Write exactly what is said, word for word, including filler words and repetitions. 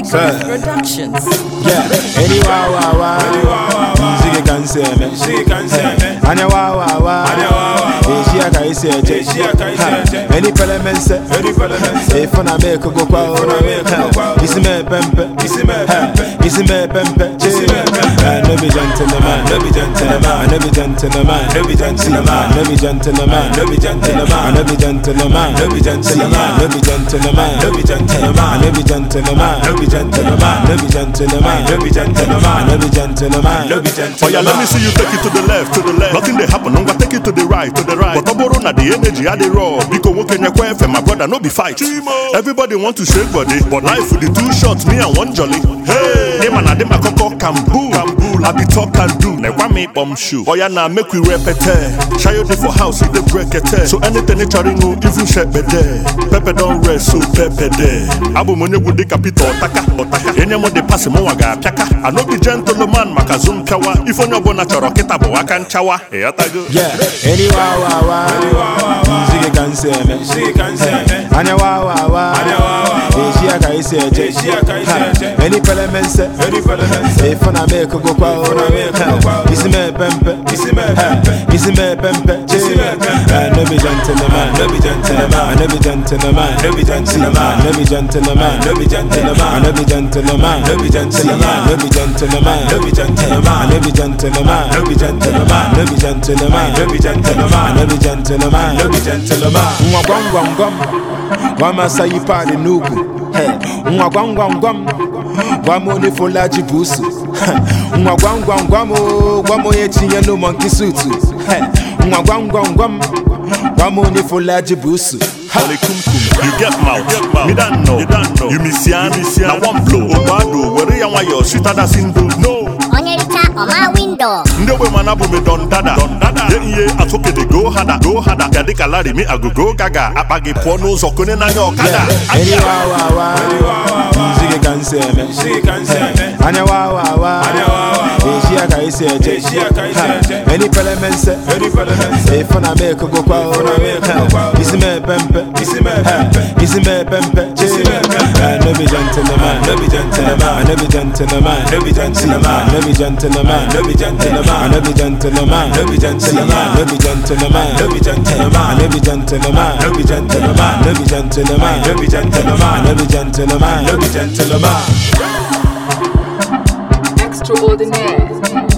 Productions. Yeah, any wow wow wow. She can say me. She can say me. Anya wow wow wow. She a kai say je. She a kai say. Any parliament say. Any parliament say. If na make go kwa. Isi me pempe. Isi me pempe. Isi me pempe. Isi me pempe. No be gentleman. No be gentleman. No be gentleman. No be gentleman. No be gentleman. No be gentleman. No be gentleman. No be gentleman. No be gentleman. No be gentleman. No be gentleman. No be gentleman. No be gentleman. No be gentleman. No be gentleman. No be gentleman. Oh yeah, let me see you take it to the left, to the left. Nothing they happen, I'm gonna take it to the right, to the right. But tomorrow na the energy I dey raw. Because what can you quite my brother no be fight. Everybody want to shake body, but life with the two shots, me and one jolly. Hey, them and them a coco cambool, cambool. I be talk and do. Like one me bum shoe. Oh yeah, now make we repete. Shy you for house, you dey break it. So anything they try no even shake be there. Pepe don't rest, so pepe there. Abu money would the capital taka, otaka. Any more they pass mo waga piaka. I no be gentleman, makazum kawa. If on your bona choroketa bo wakan chawa. Hey, atago. Yeah, any wow wow wow. She can say me. She can say me. Anya wow wow wow. Anya wow wow. She a kai say je. She a kai say. Any parliament say. Any parliament say. If na make go kwa. Isi me pempe. Isi me pempe. Isi me pempe. Isi me pempe. No be gentleman. No be gentleman. No be gentleman. No be gentleman. No be gentleman. No be gentleman. No be gentleman. No be gentleman. No be gentleman. No be gentleman. No be gentleman. No be gentleman. No be gentleman. No be gentleman. No be gentleman. No be gentleman. Mwa gwam gwam gwam. Wama sayi pa de nugu. Mwa gwam gwam gwam. Gwamo ni fola jibusu. Mwa gwam gwam gwam o. Gwamo ye chinye no monkey suit. Mwa gwam gwam gwam. Gwamo ni fola jibusu. Holy kum kum, you get mouth. Me don't know, you don't know. You miss yan, na one blow. Obado, where you want your sweet other single? No. Onyerita on my window. Ndo we manabu me don dada, don dada. Ye ye atoke de go hada, go hada. Kadi kalari me ago go gaga. Apagi pono zokone na yo kada. Any wow wow wow. She can say me. She can say me. Anya wow wow wow. Anya wow wow. She a kai say je. She a kai say. Any parliament say. Any parliament say. If na make go kwa. Isi me pempe. Isi me pempe. Isi me pempe. Isi me pempe. No be gentleman. No be gentleman. No be gentleman. No be gentleman. No be gentleman. No be gentleman. No be gentleman. No be gentleman. No be gentleman. No be gentleman. No be gentleman. No be gentleman. No be gentleman. No be gentleman. No be gentleman. No be gentleman. Extraordinaire.